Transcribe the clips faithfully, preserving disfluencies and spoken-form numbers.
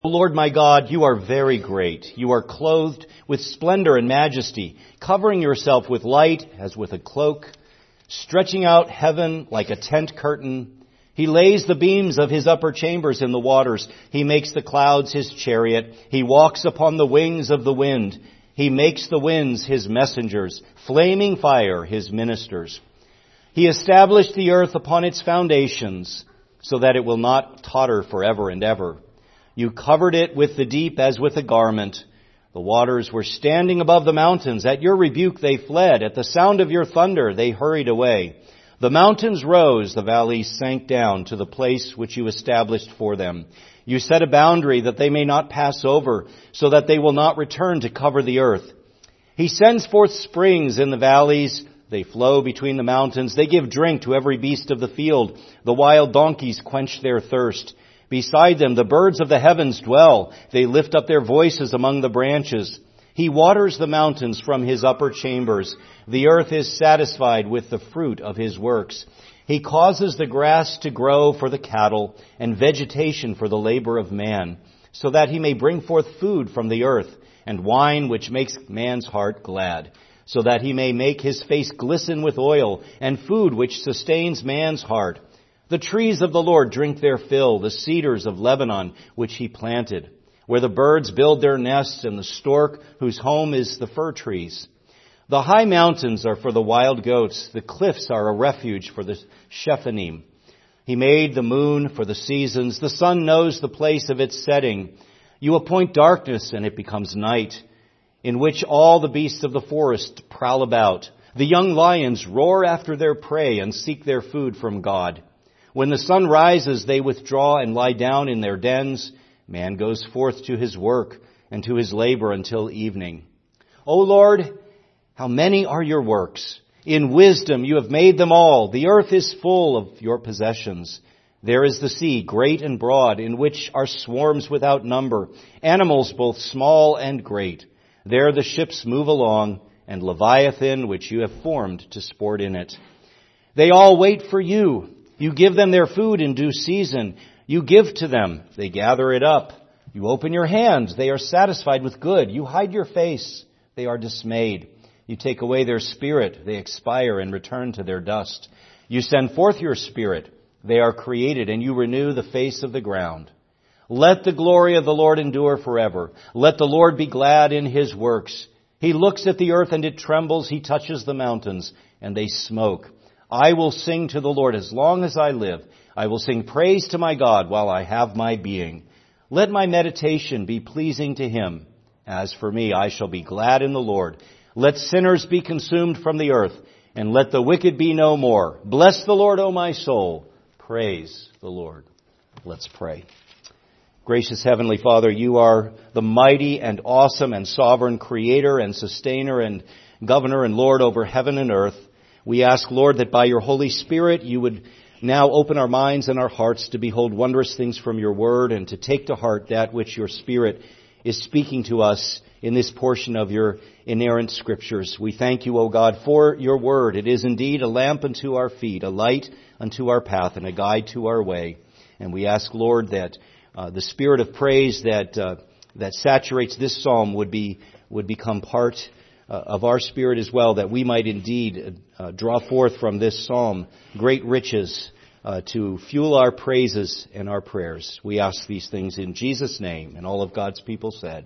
O Lord my God, you are very great. You are clothed with splendor and majesty, covering yourself with light as with a cloak, stretching out heaven like a tent curtain. He lays the beams of his upper chambers in the waters. He makes the clouds his chariot. He walks upon the wings of the wind. He makes the winds his messengers, flaming fire his ministers. He established the earth upon its foundations, so that it will not totter forever and ever. You covered it with the deep as with a garment. The waters were standing above the mountains. At your rebuke they fled. At the sound of your thunder they hurried away. The mountains rose, the valleys sank down to the place which you established for them. You set a boundary that they may not pass over, so that they will not return to cover the earth. He sends forth springs in the valleys. They flow between the mountains. They give drink to every beast of the field. The wild donkeys quench their thirst. Beside them the birds of the heavens dwell. They lift up their voices among the branches. He waters the mountains from his upper chambers. The earth is satisfied with the fruit of his works. He causes the grass to grow for the cattle and vegetation for the labor of man, so that he may bring forth food from the earth and wine which makes man's heart glad, so that he may make his face glisten with oil and food which sustains man's heart. The trees of the Lord drink their fill, the cedars of Lebanon, which he planted, where the birds build their nests and the stork, whose home is the fir trees. The high mountains are for the wild goats. The cliffs are a refuge for the Shephanim. He made the moon for the seasons. The sun knows the place of its setting. You appoint darkness, and it becomes night, in which all the beasts of the forest prowl about. The young lions roar after their prey and seek their food from God. When the sun rises, they withdraw and lie down in their dens. Man goes forth to his work and to his labor until evening. O Lord, how many are your works? In wisdom you have made them all. The earth is full of your possessions. There is the sea, great and broad, in which are swarms without number, animals both small and great. There the ships move along, and Leviathan, which you have formed to sport in it. They all wait for you. You give them their food in due season. You give to them. They gather it up. You open your hands. They are satisfied with good. You hide your face. They are dismayed. You take away their spirit. They expire and return to their dust. You send forth your spirit. They are created, and you renew the face of the ground. Let the glory of the Lord endure forever. Let the Lord be glad in his works. He looks at the earth, and it trembles. He touches the mountains, and they smoke. I will sing to the Lord as long as I live. I will sing praise to my God while I have my being. Let my meditation be pleasing to him. As for me, I shall be glad in the Lord. Let sinners be consumed from the earth, and let the wicked be no more. Bless the Lord, O my soul. Praise the Lord. Let's pray. Gracious Heavenly Father, you are the mighty and awesome and sovereign Creator and Sustainer and Governor and Lord over heaven and earth. We ask, Lord, that by your Holy Spirit you would now open our minds and our hearts to behold wondrous things from your word and to take to heart that which your Spirit is speaking to us in this portion of your inerrant scriptures. We thank you, O God, for your word. It is indeed a lamp unto our feet, a light unto our path, and a guide to our way. And we ask, Lord, that uh, the spirit of praise that uh, that saturates this psalm would be would become part Uh, of our spirit as well, that we might indeed uh, draw forth from this psalm great riches uh, to fuel our praises and our prayers. We ask these things in Jesus' name, and all of God's people said,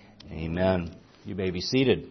Amen. You may be seated.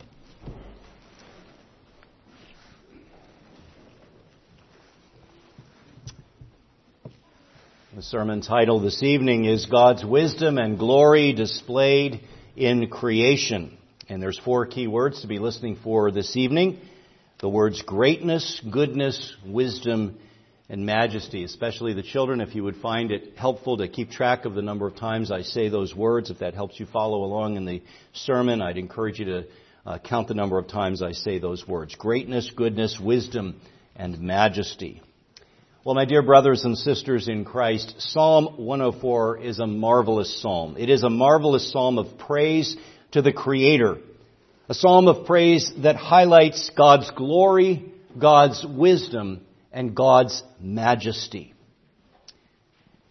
The sermon title this evening is God's Wisdom and Glory Displayed in Creation. And there's four key words to be listening for this evening. The words greatness, goodness, wisdom, and majesty. Especially the children, if you would find it helpful to keep track of the number of times I say those words. If that helps you follow along in the sermon, I'd encourage you to uh, count the number of times I say those words. Greatness, goodness, wisdom, and majesty. Well, my dear brothers and sisters in Christ, Psalm one oh four is a marvelous psalm. It is a marvelous psalm of praise to the Creator. A psalm of praise that highlights God's glory, God's wisdom, and God's majesty.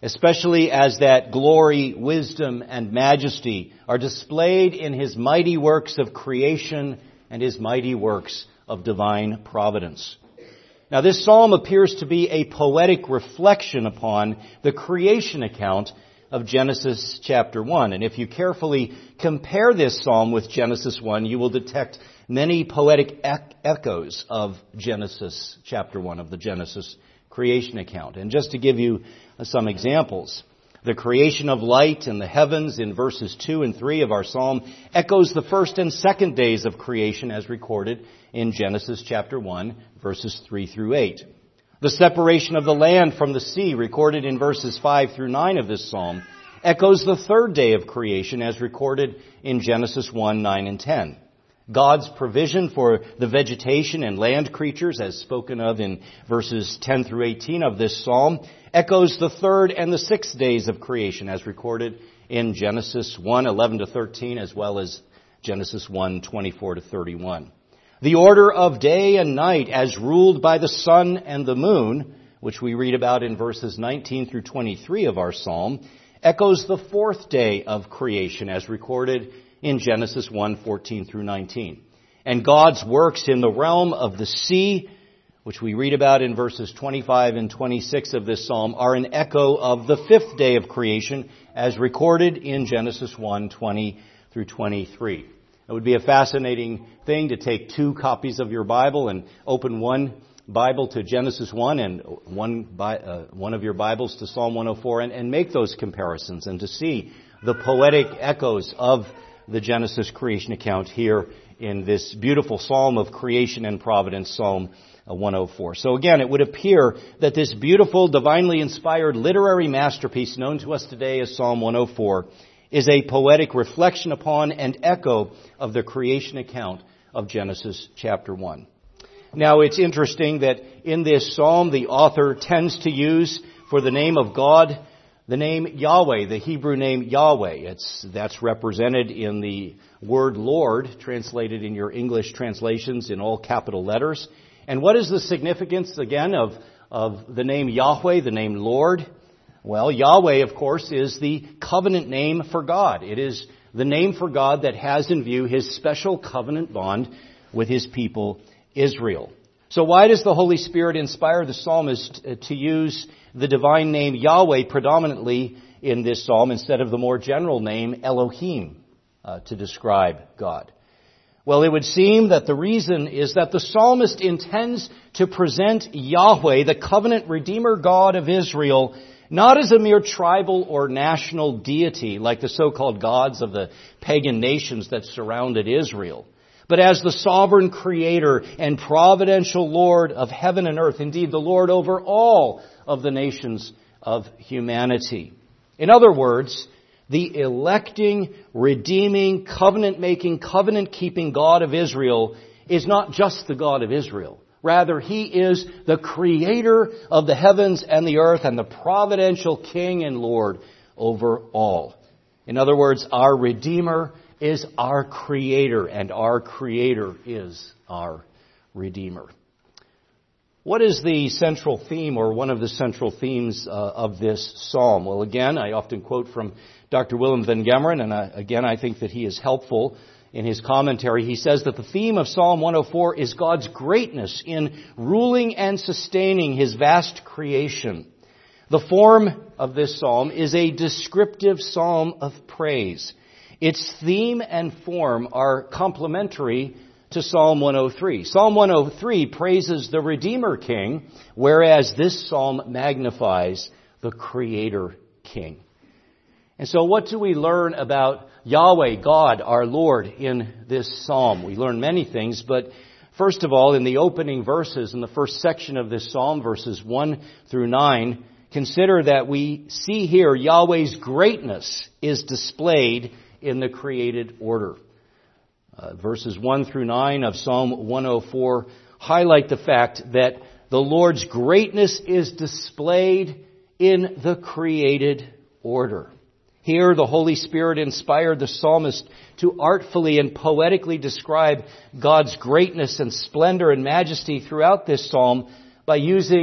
especially as that glory, wisdom, and majesty are displayed in His mighty works of creation and His mighty works of divine providence. Now, this psalm appears to be a poetic reflection upon the creation account of Genesis chapter one. And if you carefully compare this psalm with Genesis one, you will detect many poetic ec- echoes of Genesis chapter one, of the Genesis creation account. And just to give you uh, some examples, the creation of light and the heavens in verses two and three of our psalm echoes the first and second days of creation as recorded in Genesis chapter one, verses three through eight. The separation of the land from the sea, recorded in verses five through nine of this psalm, echoes the third day of creation as recorded in Genesis one, nine, and ten. God's provision for the vegetation and land creatures, as spoken of in verses ten through eighteen of this psalm, echoes the third and the sixth days of creation as recorded in Genesis one, eleven to thirteen, as well as Genesis one, twenty-four to thirty-one. The order of day and night as ruled by the sun and the moon, which we read about in verses nineteen through twenty-three of our psalm, echoes the fourth day of creation as recorded in Genesis one, fourteen through nineteen. And God's works in the realm of the sea, which we read about in verses twenty-five and twenty-six of this psalm, are an echo of the fifth day of creation as recorded in Genesis one, twenty through twenty-three. It would be a fascinating thing to take two copies of your Bible and open one Bible to Genesis one and one uh, one of your Bibles to Psalm one oh four and, and make those comparisons and to see the poetic echoes of the Genesis creation account here in this beautiful psalm of creation and providence, Psalm one oh four. So again, it would appear that this beautiful, divinely inspired literary masterpiece known to us today as Psalm one oh four is a poetic reflection upon and echo of the creation account of Genesis chapter one. Now, it's interesting that in this psalm, the author tends to use for the name of God the name Yahweh, the Hebrew name Yahweh. It's, that's represented in the word Lord, translated in your English translations in all capital letters. And what is the significance, again, of, of the name Yahweh, the name Lord? Well, Yahweh, of course, is the covenant name for God. It is the name for God that has in view His special covenant bond with His people, Israel. So why does the Holy Spirit inspire the psalmist to use the divine name Yahweh predominantly in this psalm instead of the more general name Elohim uh, to describe God? Well, it would seem that the reason is that the psalmist intends to present Yahweh, the covenant redeemer God of Israel, not as a mere tribal or national deity like the so-called gods of the pagan nations that surrounded Israel, but as the sovereign creator and providential Lord of heaven and earth, indeed the Lord over all of the nations of humanity. In other words, the electing, redeeming, covenant-making, covenant-keeping God of Israel is not just the God of Israel. Rather, He is the creator of the heavens and the earth and the providential King and Lord over all. In other words, our Redeemer is our Creator, and our Creator is our Redeemer. What is the central theme, or one of the central themes uh, of this psalm? Well, again, I often quote from Doctor Willem van Gemeren, and I, again, I think that he is helpful in his commentary. He says that the theme of Psalm one oh four is God's greatness in ruling and sustaining His vast creation. The form of this psalm is a descriptive psalm of praise. Its theme and form are complementary to Psalm one oh three. Psalm one oh three praises the Redeemer King, whereas this psalm magnifies the Creator King. And so what do we learn about Yahweh, God, our Lord, in this psalm? We learn many things, but first of all, in the opening verses, in the first section of this psalm, verses one through nine, consider that we see here Yahweh's greatness is displayed in the created order. Uh, verses one through nine of Psalm one oh four highlight the fact that the Lord's greatness is displayed in the created order. Here, the Holy Spirit inspired the psalmist to artfully and poetically describe God's greatness and splendor and majesty throughout this psalm by using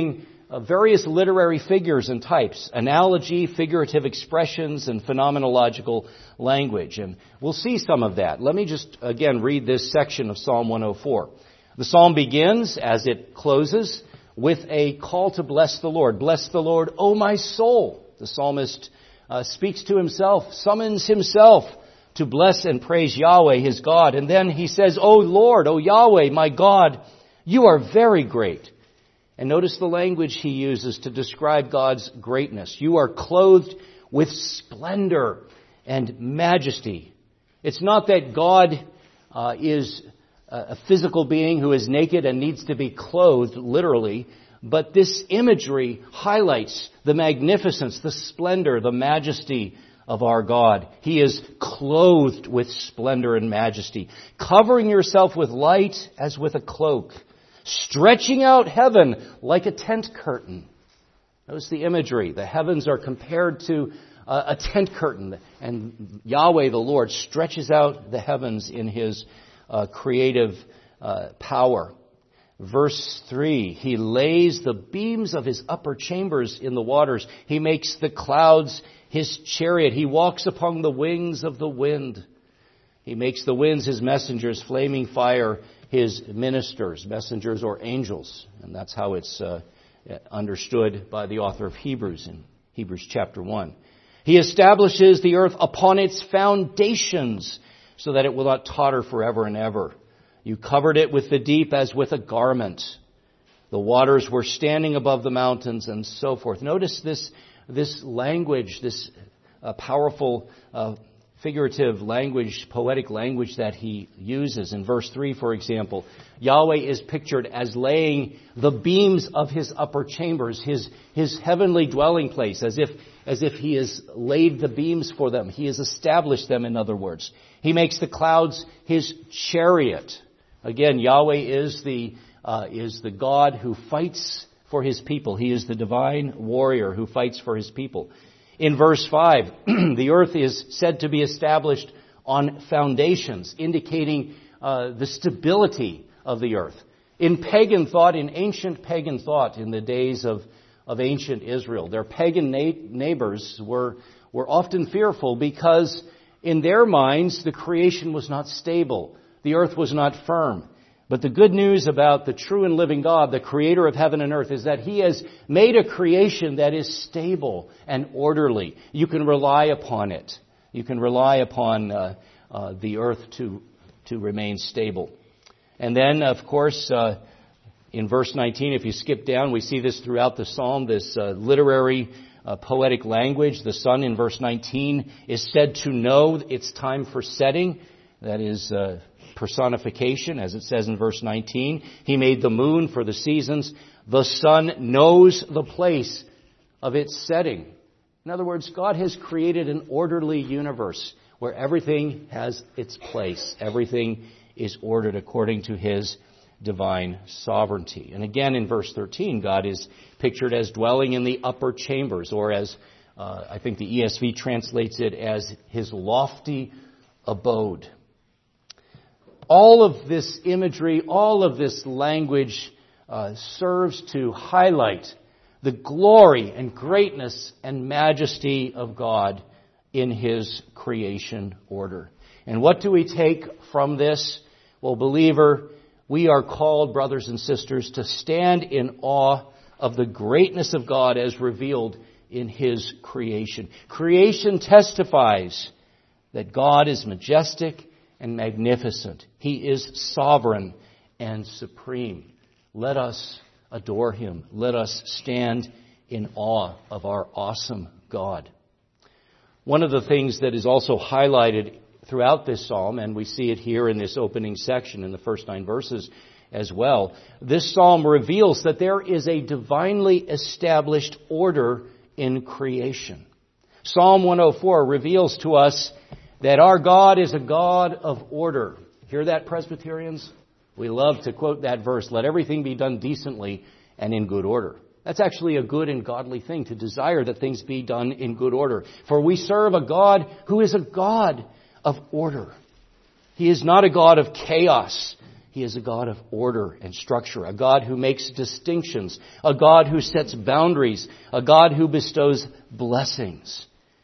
uh, various literary figures and types, analogy, figurative expressions, and phenomenological language. And we'll see some of that. Let me just, again, read this section of Psalm one oh four. The psalm begins, as it closes, with a call to bless the Lord. Bless the Lord, O my soul. The psalmist uh, speaks to himself, summons himself to bless and praise Yahweh, his God. And then he says, O Lord, O Yahweh, my God, you are very great. And notice the language he uses to describe God's greatness. You are clothed with splendor and majesty. It's not that God uh, is a physical being who is naked and needs to be clothed, literally, but this imagery highlights the magnificence, the splendor, the majesty of our God. He is clothed with splendor and majesty, covering yourself with light as with a cloak, stretching out heaven like a tent curtain. Notice the imagery. The heavens are compared to a tent curtain, and Yahweh, the Lord, stretches out the heavens in His uh, creative uh, power. Verse three, He lays the beams of His upper chambers in the waters. He makes the clouds His chariot. He walks upon the wings of the wind. He makes the winds His messengers, flaming fire His ministers, messengers or angels. And that's how it's uh, understood by the author of Hebrews in Hebrews chapter one. He establishes the earth upon its foundations so that it will not totter forever and ever. You covered it with the deep as with a garment. The waters were standing above the mountains and so forth. Notice this this language, this uh, powerful uh, figurative language, poetic language that he uses. In verse three, for example, Yahweh is pictured as laying the beams of His upper chambers, His His heavenly dwelling place, as if as if He has laid the beams for them. He has established them, in other words. He makes the clouds His chariot. Again, Yahweh is the uh, is the God who fights for His people. He is the divine warrior who fights for His people. In verse five, the earth is said to be established on foundations, indicating uh, the stability of the earth. In pagan thought, in ancient pagan thought, in the days of, of ancient Israel, their pagan na- neighbors were, were often fearful because in their minds the creation was not stable. The earth was not firm. But the good news about the true and living God, the creator of heaven and earth, is that He has made a creation that is stable and orderly. You can rely upon it. You can rely upon uh, uh, the earth to to remain stable. And then, of course, uh, in verse nineteen, if you skip down, we see this throughout the psalm, this uh, literary, uh, poetic language. The sun in verse nineteen is said to know it's time for setting. That is uh, personification, as it says in verse nineteen. He made the moon for the seasons. The sun knows the place of its setting. In other words, God has created an orderly universe where everything has its place. Everything is ordered according to His divine sovereignty. And again, in verse thirteen, God is pictured as dwelling in the upper chambers, or as uh, I think the E S V translates it as His lofty abode. All of this imagery, all of this language uh, serves to highlight the glory and greatness and majesty of God in His creation order. And what do we take from this? Well, believer, we are called, brothers and sisters, to stand in awe of the greatness of God as revealed in His creation. Creation testifies that God is majestic and magnificent. He is sovereign and supreme. Let us adore Him. Let us stand in awe of our awesome God. One of the things that is also highlighted throughout this psalm, and we see it here in this opening section in the first nine verses as well, this psalm reveals that there is a divinely established order in creation. Psalm one oh four reveals to us that our God is a God of order. Hear that, Presbyterians? We love to quote that verse, let everything be done decently and in good order. That's actually a good and godly thing, to desire that things be done in good order. For we serve a God who is a God of order. He is not a God of chaos. He is a God of order and structure, a God who makes distinctions, a God who sets boundaries, a God who bestows blessings.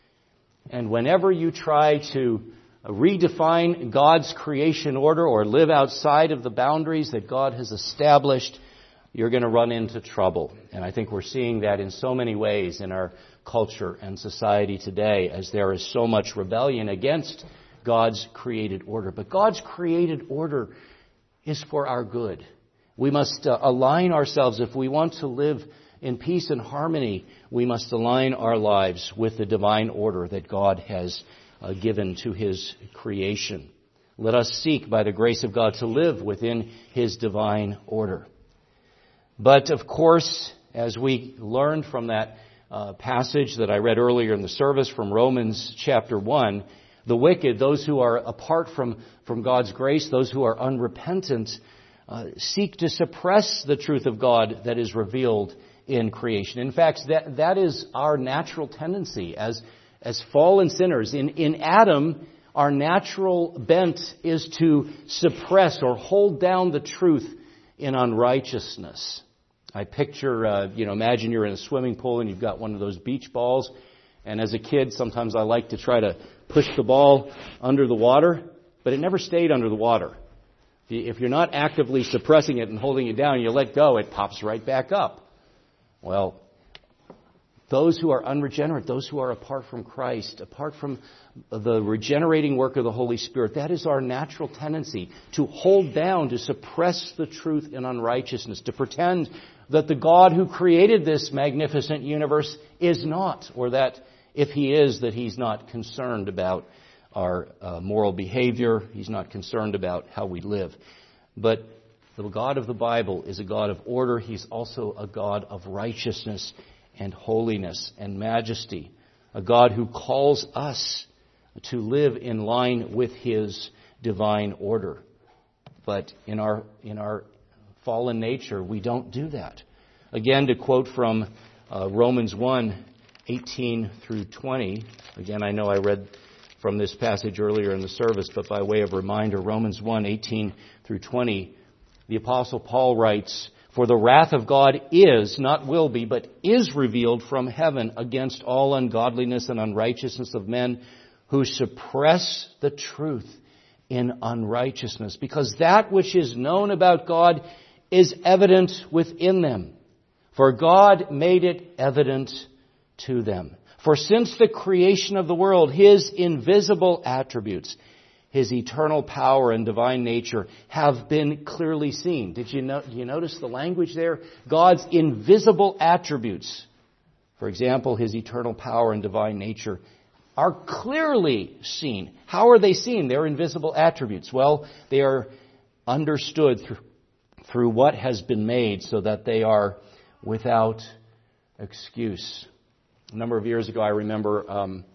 And whenever you try to redefine God's creation order or live outside of the boundaries that God has established, you're going to run into trouble. And I think we're seeing that in so many ways in our culture and society today, as there is so much rebellion against God's created order. But God's created order is for our good. We must uh, align ourselves. If we want to live in peace and harmony, we must align our lives with the divine order that God has uh, given to His creation. Let us seek, by the grace of God, to live within His divine order. But, of course, as we learned from that uh, passage that I read earlier in the service from Romans chapter one, the wicked, those who are apart from, from God's grace, those who are unrepentant, uh, seek to suppress the truth of God that is revealed in creation. In fact, that, that is our natural tendency as, as fallen sinners. In, in Adam, our natural bent is to suppress or hold down the truth in unrighteousness. I picture, uh, you know, imagine you're in a swimming pool and you've got one of those beach balls. And as a kid, sometimes I like to try to push the ball under the water, but it never stayed under the water. If you're not actively suppressing it and holding it down, you let go, it pops right back up. Well, those who are unregenerate, those who are apart from Christ, apart from the regenerating work of the Holy Spirit, that is our natural tendency, to hold down, to suppress the truth in unrighteousness, to pretend that the God who created this magnificent universe is not, or that if He is, that He's not concerned about our uh, moral behavior, He's not concerned about how we live. But the God of the Bible is a God of order. He's also a God of righteousness and holiness and majesty, a God who calls us to live in line with His divine order. But in our in our fallen nature, we don't do that. Again, to quote from uh, Romans one, eighteen through twenty. Again, I know I read from this passage earlier in the service, but by way of reminder, Romans one, eighteen through twenty, the Apostle Paul writes, "For the wrath of God is, not will be, but is revealed from heaven against all ungodliness and unrighteousness of men who suppress the truth in unrighteousness, because that which is known about God is evident within them. For God made it evident to them. For since the creation of the world, His invisible attributes, His eternal power and divine nature have been clearly seen." Did you, know, did you notice the language there? God's invisible attributes, for example, His eternal power and divine nature, are clearly seen. How are they seen? They're invisible attributes. Well, they are understood through, through what has been made so that they are without excuse. A number of years ago, I remember um,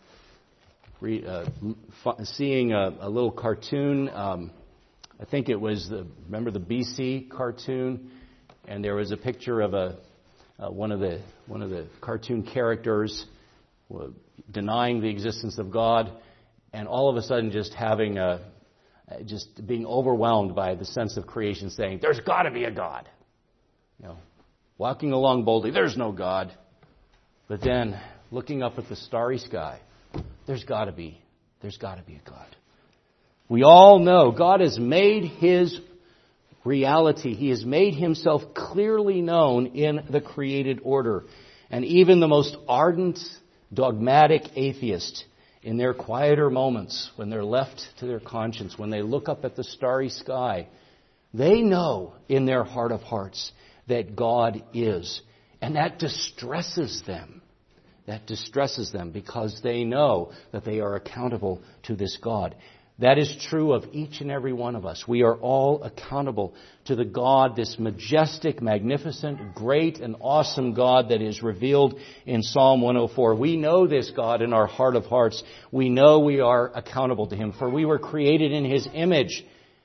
re, uh, f- seeing a, a little cartoon. Um, I think it was the, remember the B C cartoon? And there was a picture of a uh, one of the one of the cartoon characters uh, denying the existence of God, and all of a sudden just having a just being overwhelmed by the sense of creation, saying, "There's got to be a God." You know, walking along boldly, "There's no God." But then, looking up at the starry sky, there's got to be, there's got to be a God. We all know God has made His reality. He has made Himself clearly known in the created order. And even the most ardent, dogmatic atheist, in their quieter moments, when they're left to their conscience, when they look up at the starry sky, they know in their heart of hearts that God is. And that distresses them. That distresses them because they know that they are accountable to this God. That is true of each and every one of us. We are all accountable to the God, this majestic, magnificent, great, and awesome God that is revealed in Psalm one oh four. We know this God in our heart of hearts. We know we are accountable to Him, for we were created in His image.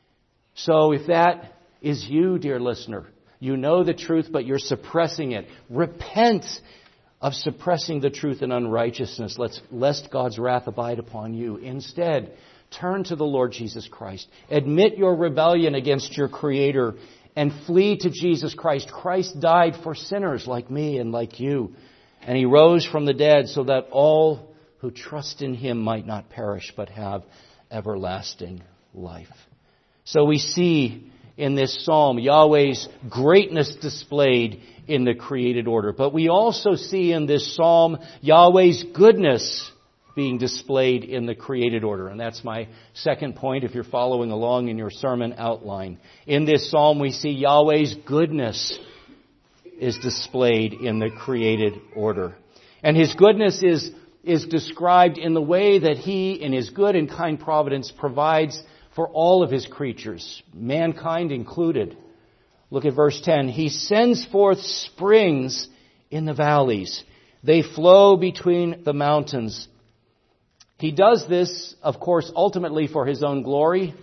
So if that is you, dear listener, you know the truth, but you're suppressing it. Repent of suppressing the truth in unrighteousness, lest God's wrath abide upon you. Instead, Turn to the Lord Jesus Christ. Admit your rebellion against your Creator and flee to Jesus Christ. Christ died for sinners like me and like you. And He rose from the dead so that all who trust in Him might not perish but have everlasting life. So we see in this psalm Yahweh's greatness displayed in the created order. But we also see in this psalm Yahweh's goodness being displayed in the created order. And that's my second point if you're following along in your sermon outline. In this psalm we see Yahweh's goodness is displayed in the created order. And His goodness is, is described in the way that He, in His good and kind providence, provides for all of His creatures, mankind included. Look at verse ten. He sends forth springs in the valleys. They flow between the mountains. He does this, of course, ultimately for His own glory.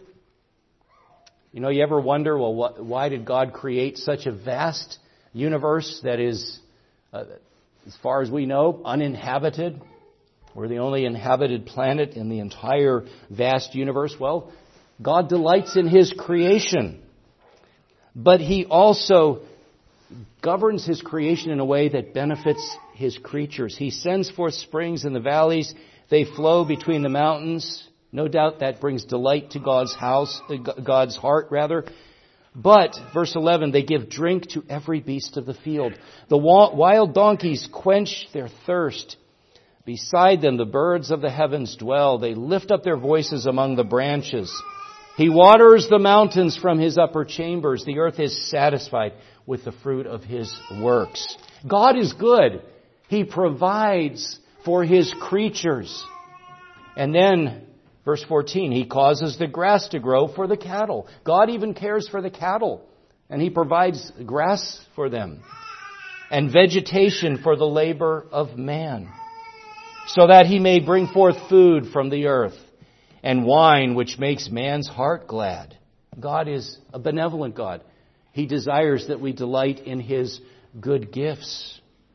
You know, you ever wonder, well, what, why did God create such a vast universe that is, uh, as far as we know, uninhabited? We're the only inhabited planet in the entire vast universe. Well, God delights in His creation. But He also governs His creation in a way that benefits His creatures. He sends forth springs in the valleys. They flow between the mountains. No doubt that brings delight to God's house, God's heart rather. But, verse eleven, they give drink to every beast of the field. The wild donkeys quench their thirst. Beside them the birds of the heavens dwell. They lift up their voices among the branches. He waters the mountains from His upper chambers. The earth is satisfied with the fruit of His works. God is good. He provides for His creatures. And then, verse fourteen, He causes the grass to grow for the cattle. God even cares for the cattle, and He provides grass for them and vegetation for the labor of man, so that He may bring forth food from the earth and wine which makes man's heart glad. God is a benevolent God. He desires that we delight in His good gifts.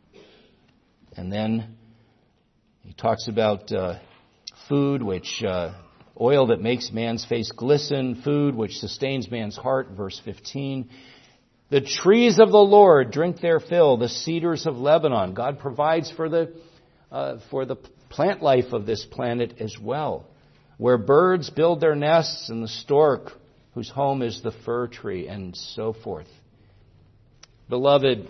And then He talks about uh, food which, uh, oil that makes man's face glisten, food which sustains man's heart, verse fifteen. The trees of the Lord drink their fill, the cedars of Lebanon. God provides for the, uh, for the plant life of this planet as well, where birds build their nests and the stork, whose home is the fir tree, and so forth. Beloved,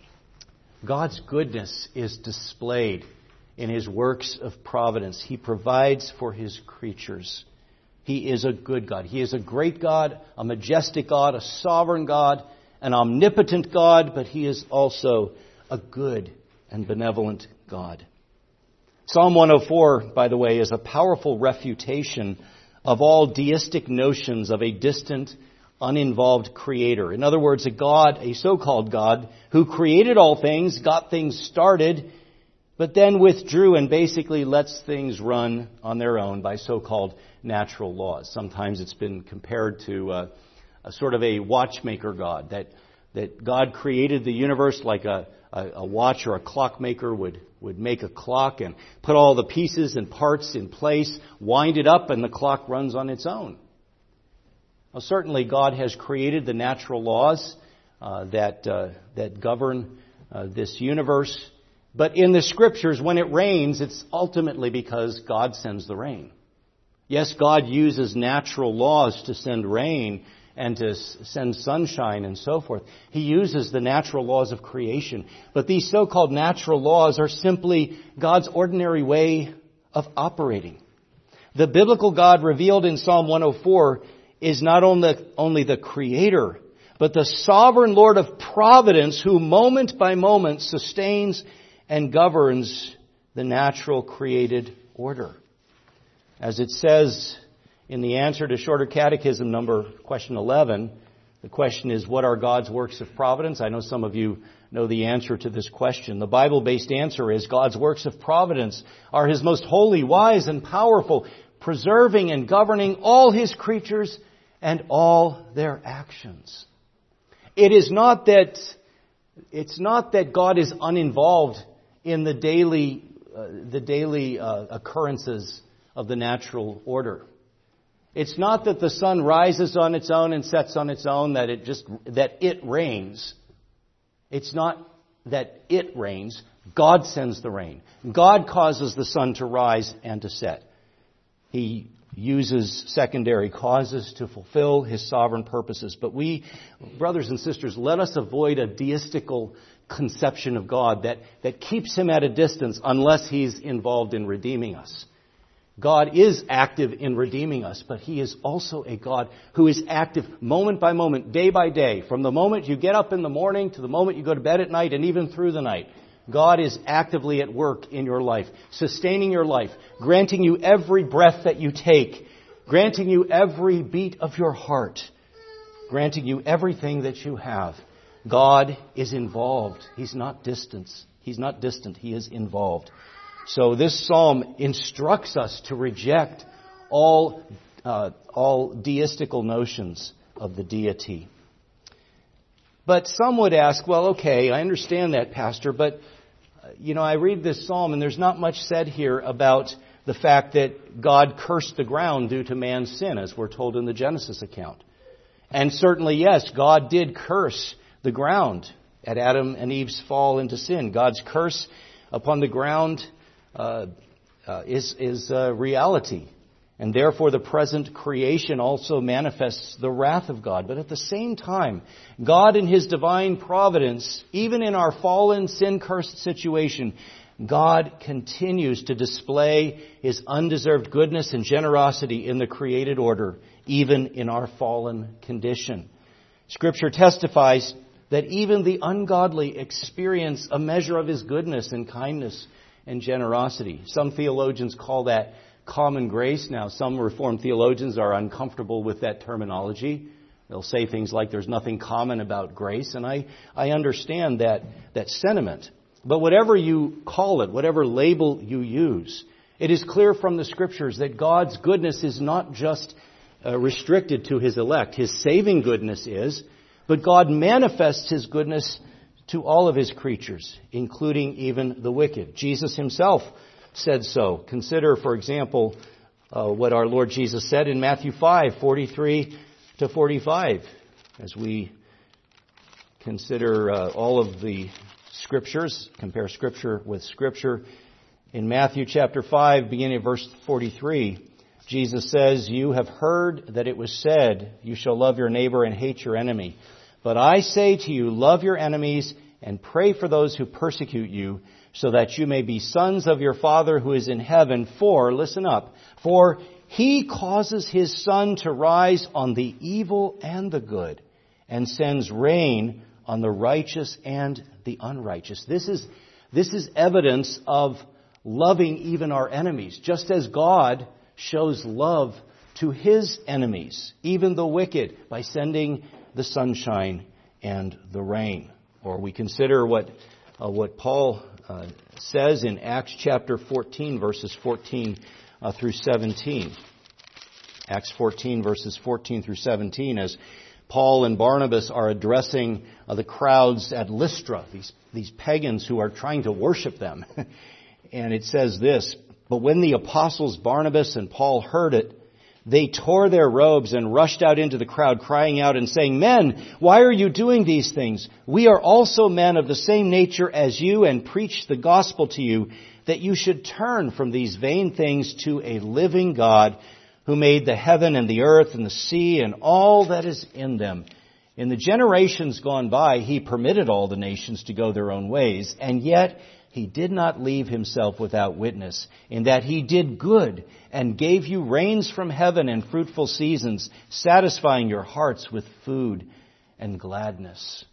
God's goodness is displayed in His works of providence. He provides for His creatures. He is a good God. He is a great God, a majestic God, a sovereign God, an omnipotent God, but He is also a good and benevolent God. Psalm one oh four, by the way, is a powerful refutation of all deistic notions of a distant, uninvolved creator. In other words, a God, a so-called God, who created all things, got things started, but then withdrew and basically lets things run on their own by so-called natural laws. Sometimes it's been compared to uh, a sort of a watchmaker God, that that God created the universe like a, a, a watch or a clockmaker would, would make a clock and put all the pieces and parts in place, wind it up, and the clock runs on its own. Well, certainly God has created the natural laws uh, that uh, that govern uh, this universe. But in the Scriptures, when it rains, it's ultimately because God sends the rain. Yes, God uses natural laws to send rain and to send sunshine and so forth. He uses the natural laws of creation. But these so-called natural laws are simply God's ordinary way of operating. The biblical God revealed in Psalm one oh four is not only, only the Creator, but the sovereign Lord of providence who moment by moment sustains and governs the natural created order. As it says in the answer to Shorter Catechism number question eleven, the question is, what are God's works of providence? I know some of you know the answer to this question. The Bible-based answer is God's works of providence are His most holy, wise, and powerful, preserving and governing all His creatures and all their actions. It is not that, it's not that God is uninvolved in the daily, uh, the daily uh, occurrences of the natural order. It's not that the sun rises on its own and sets on its own, that it just that it rains. It's not that it rains. God sends the rain. God causes the sun to rise and to set. He uses secondary causes to fulfill His sovereign purposes. But we, brothers and sisters, let us avoid a deistical conception of God that, that keeps Him at a distance unless He's involved in redeeming us. God is active in redeeming us, but He is also a God who is active moment by moment, day by day, from the moment you get up in the morning to the moment you go to bed at night and even through the night. God is actively at work in your life, sustaining your life, granting you every breath that you take, granting you every beat of your heart, granting you everything that you have. God is involved. He's not distant. He's not distant. He is involved. So this psalm instructs us to reject all uh, all deistical notions of the deity. But some would ask, well, okay, I understand that, Pastor, but, uh, you know, I read this psalm and there's not much said here about the fact that God cursed the ground due to man's sin, as we're told in the Genesis account. And certainly, yes, God did curse the ground at Adam and Eve's fall into sin. God's curse upon the ground uh, uh, is, is uh, reality. And therefore the present creation also manifests the wrath of God. But at the same time, God in His divine providence, even in our fallen, sin-cursed situation, God continues to display His undeserved goodness and generosity in the created order, even in our fallen condition. Scripture testifies that even the ungodly experience a measure of His goodness and kindness and generosity. Some theologians call that common grace. Now, some Reformed theologians are uncomfortable with that terminology. They'll say things like there's nothing common about grace, and I, I understand that, that sentiment. But whatever you call it, whatever label you use, it is clear from the Scriptures that God's goodness is not just uh, restricted to His elect. His saving goodness is, but God manifests His goodness to all of His creatures, including even the wicked. Jesus Himself said so. Consider, for example, uh, what our Lord Jesus said in Matthew five, forty-three to forty-five, as we consider uh, all of the Scriptures, compare Scripture with Scripture. In Matthew chapter five, beginning at verse forty-three, Jesus says, "You have heard that it was said, 'You shall love your neighbor and hate your enemy.' But I say to you, love your enemies and pray for those who persecute you, so that you may be sons of your Father who is in heaven. For," listen up, "for He causes His sun to rise on the evil and the good, and sends rain on the righteous and the unrighteous." This is, this is evidence of loving even our enemies, just as God shows love to His enemies, even the wicked, by sending the sunshine and the rain. Or we consider what uh, what Paul uh, says in Acts chapter fourteen, verses fourteen uh, through seventeen. Acts fourteen, verses fourteen through seventeen, as Paul and Barnabas are addressing uh, the crowds at Lystra, these, these pagans who are trying to worship them. And it says this, "But when the apostles Barnabas and Paul heard it, they tore their robes and rushed out into the crowd, crying out and saying, 'Men, why are you doing these things? We are also men of the same nature as you, and preach the gospel to you, that you should turn from these vain things to a living God, who made the heaven and the earth and the sea and all that is in them. In the generations gone by, He permitted all the nations to go their own ways, and yet He did not leave Himself without witness, in that He did good and gave you rains from heaven and fruitful seasons, satisfying your hearts with food and gladness.'"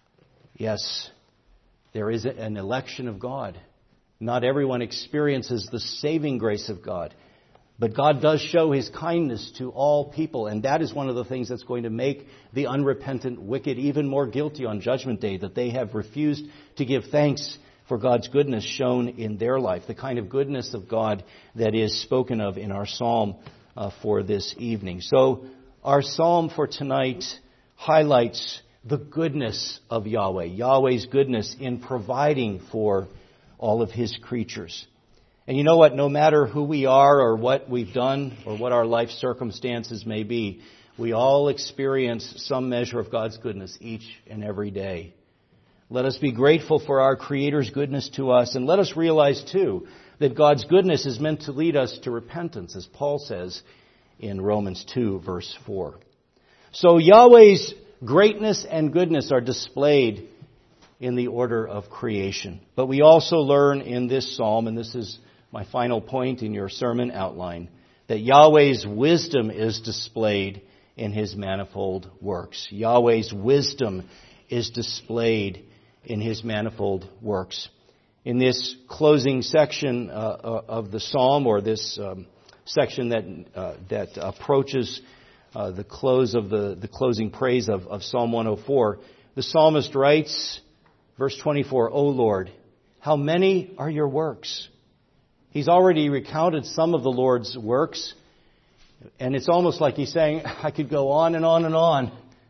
Yes, there is an election of God. Not everyone experiences the saving grace of God. But God does show His kindness to all people, and that is one of the things that's going to make the unrepentant wicked even more guilty on Judgment Day, that they have refused to give thanks for God's goodness shown in their life, the kind of goodness of God that is spoken of in our psalm uh, for this evening. So our psalm for tonight highlights the goodness of Yahweh, Yahweh's goodness in providing for all of His creatures. And you know what? No matter who we are or what we've done or what our life circumstances may be, we all experience some measure of God's goodness each and every day. Let us be grateful for our Creator's goodness to us, and let us realize, too, that God's goodness is meant to lead us to repentance, as Paul says in Romans two, verse four. So Yahweh's greatness and goodness are displayed in the order of creation. But we also learn in this psalm, and this is my final point in your sermon outline, that Yahweh's wisdom is displayed in His manifold works. Yahweh's wisdom is displayed in His manifold works. In this closing section uh, of the psalm, or this um, section that uh, that approaches uh, the close of the, the closing praise of, of Psalm one oh four, the psalmist writes, verse twenty-four, O Lord, how many are your works? He's already recounted some of the Lord's works, and it's almost like he's saying, I could go on and on and on.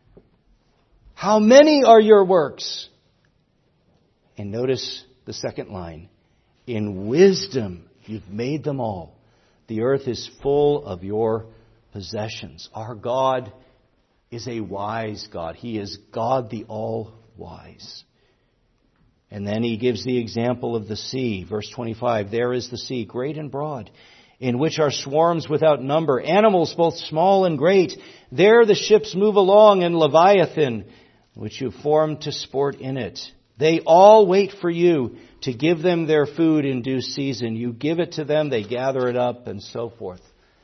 How many are your works? And notice the second line. In wisdom you've made them all. The earth is full of your possessions. Our God is a wise God. He is God the all-wise. And then he gives the example of the sea. Verse twenty-five, there is the sea, great and broad, in which are swarms without number, animals both small and great. There the ships move along, and Leviathan, which you formed to sport in it. They all wait for you to give them their food in due season. You give it to them, they gather it up, and so forth.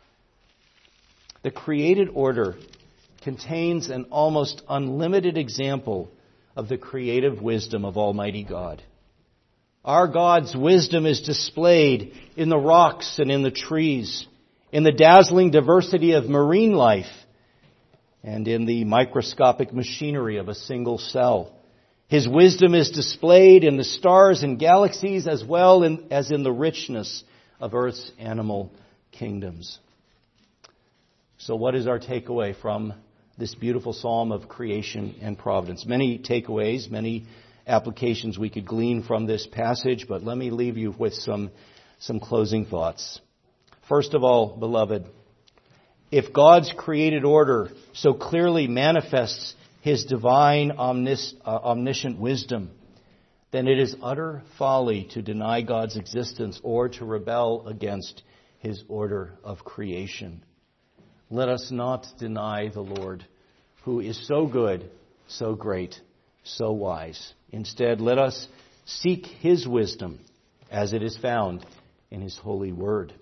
The created order contains an almost unlimited example of the creative wisdom of Almighty God. Our God's wisdom is displayed in the rocks and in the trees, in the dazzling diversity of marine life, and in the microscopic machinery of a single cell. His wisdom is displayed in the stars and galaxies, as well in, as in the richness of Earth's animal kingdoms. So what is our takeaway from this beautiful psalm of creation and providence? Many takeaways, many applications we could glean from this passage, but let me leave you with some, some closing thoughts. First of all, beloved, if God's created order so clearly manifests His divine omnis, uh, omniscient wisdom, then it is utter folly to deny God's existence or to rebel against His order of creation. Let us not deny the Lord, who is so good, so great, so wise. Instead, let us seek His wisdom as it is found in His holy word.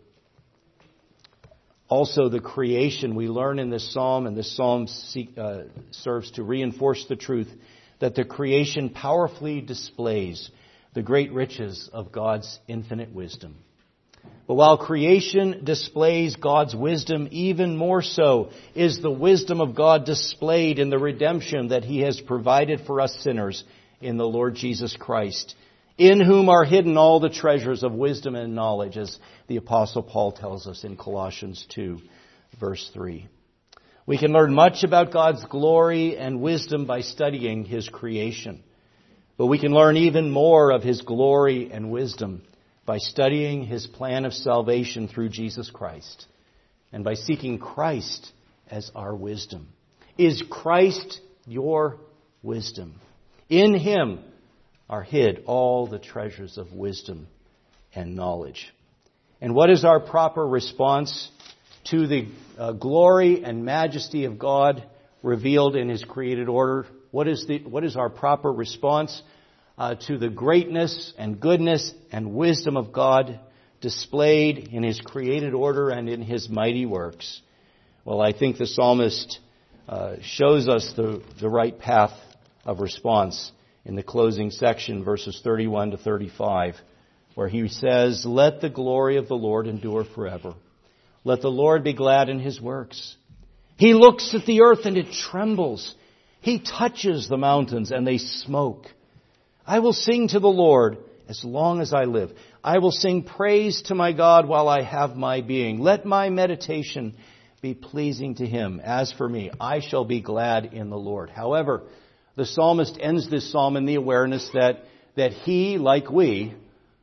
Also, the creation we learn in this psalm, and this psalm seek, uh, serves to reinforce the truth that the creation powerfully displays the great riches of God's infinite wisdom. But while creation displays God's wisdom, even more so is the wisdom of God displayed in the redemption that He has provided for us sinners in the Lord Jesus Christ, in whom are hidden all the treasures of wisdom and knowledge, as the Apostle Paul tells us in Colossians two, verse three. We can learn much about God's glory and wisdom by studying His creation. But we can learn even more of His glory and wisdom by studying His plan of salvation through Jesus Christ, and by seeking Christ as our wisdom. Is Christ your wisdom? In Him are hid all the treasures of wisdom and knowledge. And what is our proper response to the uh, glory and majesty of God revealed in His created order? What is the what is our proper response uh, to the greatness and goodness and wisdom of God displayed in His created order and in His mighty works? Well, I think the psalmist uh, shows us the, the right path of response in the closing section, verses thirty-one to thirty-five, where he says, let the glory of the Lord endure forever. Let the Lord be glad in His works. He looks at the earth and it trembles. He touches the mountains and they smoke. I will sing to the Lord as long as I live. I will sing praise to my God while I have my being. Let my meditation be pleasing to Him. As for me, I shall be glad in the Lord. However, the psalmist ends this psalm in the awareness that, that he, like we,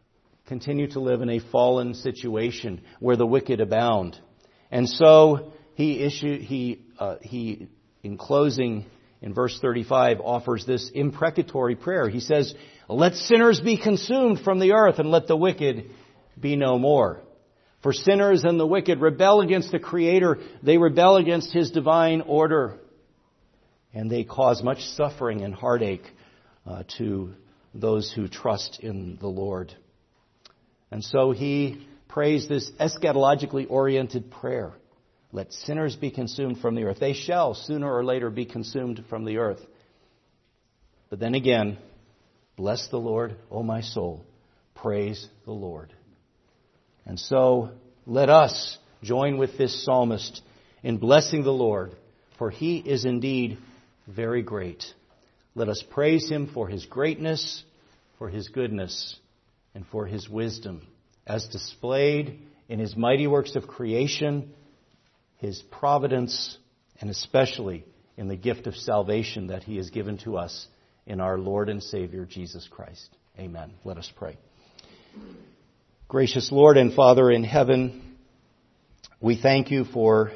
continue to live in a fallen situation where the wicked abound. And so he issue, he, uh, he, in closing, in verse thirty-five, offers this imprecatory prayer. He says, "Let sinners be consumed from the earth, and let the wicked be no more. For sinners and the wicked rebel against the Creator. They rebel against His divine order. And they cause much suffering and heartache uh, to those who trust in the Lord." And so he prays this eschatologically oriented prayer. Let sinners be consumed from the earth. They shall sooner or later be consumed from the earth. But then again, bless the Lord, O my soul. Praise the Lord. And so let us join with this psalmist in blessing the Lord, for He is indeed very great. Let us praise Him for His greatness, for His goodness, and for His wisdom, as displayed in His mighty works of creation, His providence, and especially in the gift of salvation that He has given to us in our Lord and Savior, Jesus Christ. Amen. Let us pray. Gracious Lord and Father in heaven, we thank You for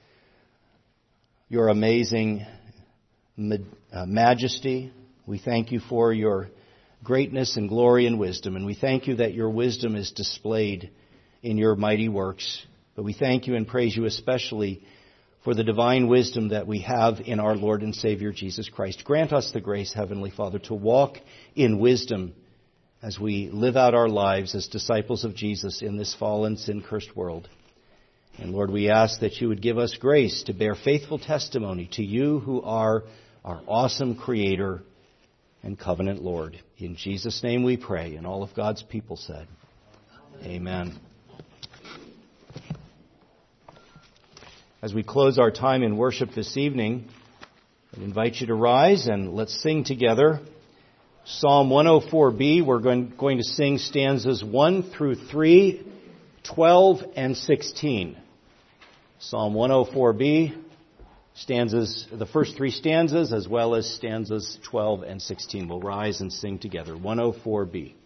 Your amazing majesty. We thank You for Your greatness and glory and wisdom. And we thank You that Your wisdom is displayed in Your mighty works. But we thank You and praise You especially for the divine wisdom that we have in our Lord and Savior Jesus Christ. Grant us the grace, Heavenly Father, to walk in wisdom as we live out our lives as disciples of Jesus in this fallen, sin-cursed world. And Lord, we ask that You would give us grace to bear faithful testimony to You who are our awesome Creator and covenant Lord. In Jesus' name we pray, and all of God's people said, Amen. As we close our time in worship this evening, I invite you to rise and let's sing together Psalm one oh four B. We're going, going to sing stanzas one through three, twelve, and sixteen. Psalm one oh four B, stanzas, the first three stanzas, as well as stanzas twelve and sixteen. We'll rise and sing together. one oh four B.